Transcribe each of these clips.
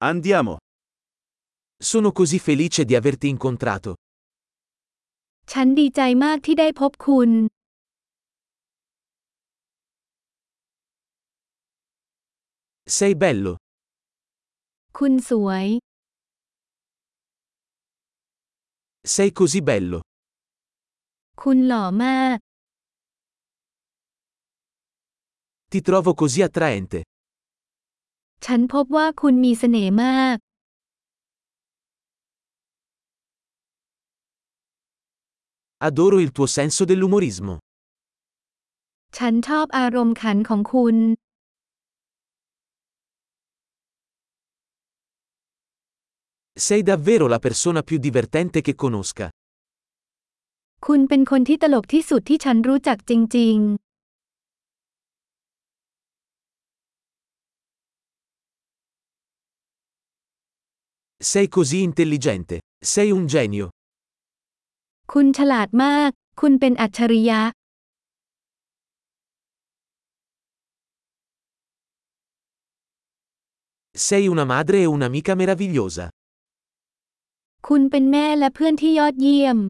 Andiamo. Sono così felice di averti incontrato. ฉันดีใจมากที่ได้พบคุณ Sei bello. คุณสวย Sei così bello. คุณหล่อมาก Ti trovo così attraente. ฉันพบว่าคุณมีเสน่ห์มาก Adoro il tuo senso dell'umorismo. ฉันชอบอารมณ์ขันของคุณ Sei davvero la persona più divertente che conosca. คุณเป็นคนที่ตลกที่สุดที่ฉันรู้จักจริง Sei così intelligente. Sei un genio. ๆ คุณฉลาดมาก คุณเป็นอัจฉริยะ Sei una madre e un'amica meravigliosa. คุณเป็นแม่และเพื่อนที่ยอดเยี่ยม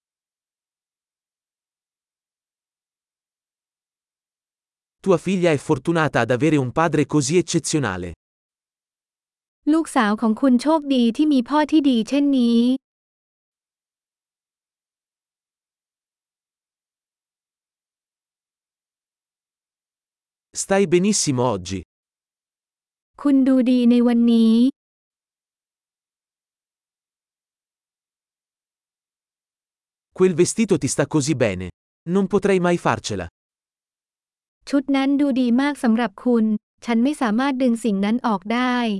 Tua figlia è fortunata ad avere un padre così eccezionale. ลูกสาวของคุณโชคดีที่มีพ่อที่ดีเช่นนี้ Stai benissimo oggi. คุณดูดีในวันนี้ Quel vestito ti sta così bene. Non potrei mai farcela. ชุดนั้นดูดีมากสำหรับคุณ ฉันไม่สามารถดึงสิ่งนั้นออกได้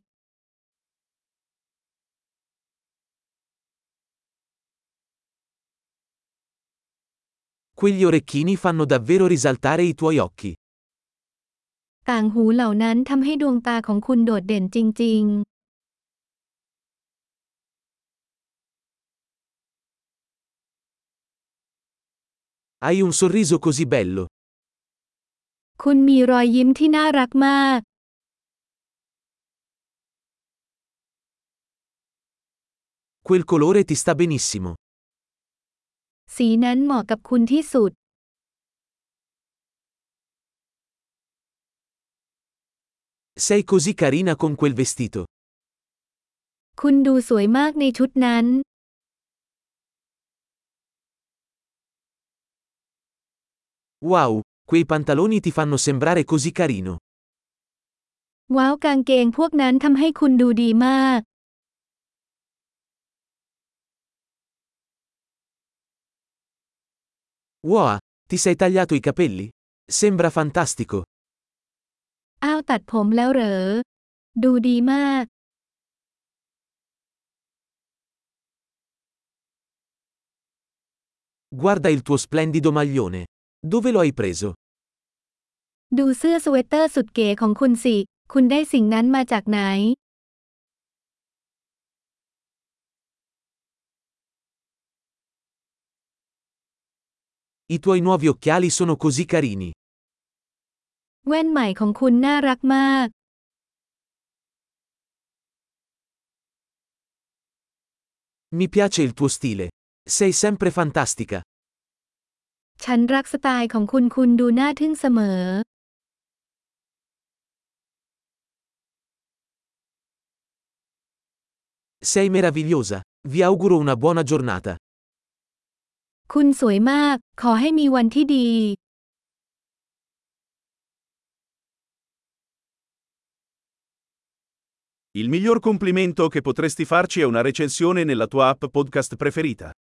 Quegli orecchini fanno davvero risaltare i tuoi occhi. ต่างหูเหล่านั้นทำให้ดวงตาของคุณโดดเด่นจริง Hai un sorriso così bello. ๆ คุณมีรอยยิ้มที่น่ารักมาก Quel colore ti sta benissimo. สีนั้นเหมาะกับคุณที่สุด Sei così carina con quel vestito. คุณดูสวยมากในชุดนั้น Wow, quei pantaloni ti fanno sembrare così carino. ว้าวกางเกงพวกนั้นทำให้คุณดูดีมาก Wow, ti sei tagliato i capelli? Sembra fantastico. อ้าวตัดผมแล้วเหรอ ดูดีมาก Guarda il tuo splendido maglione. Dove lo hai preso? ดูเสื้อสเวตเตอร์สุดเก๋ของคุณสิ คุณได้สิ่งนั้นมาจากไหน I tuoi nuovi occhiali sono così carini. แว่นใหม่ของคุณน่ารักมาก Mi piace il tuo stile. Sei sempre fantastica. ฉันรักสไตล์ของคุณ คุณดูน่าทึ่งเสมอ Sei meravigliosa. Vi auguro una buona giornata. คุณสวยมาก ขอให้มีวันที่ดี Il miglior complimento che potresti farci è una recensione nella tua app podcast preferita.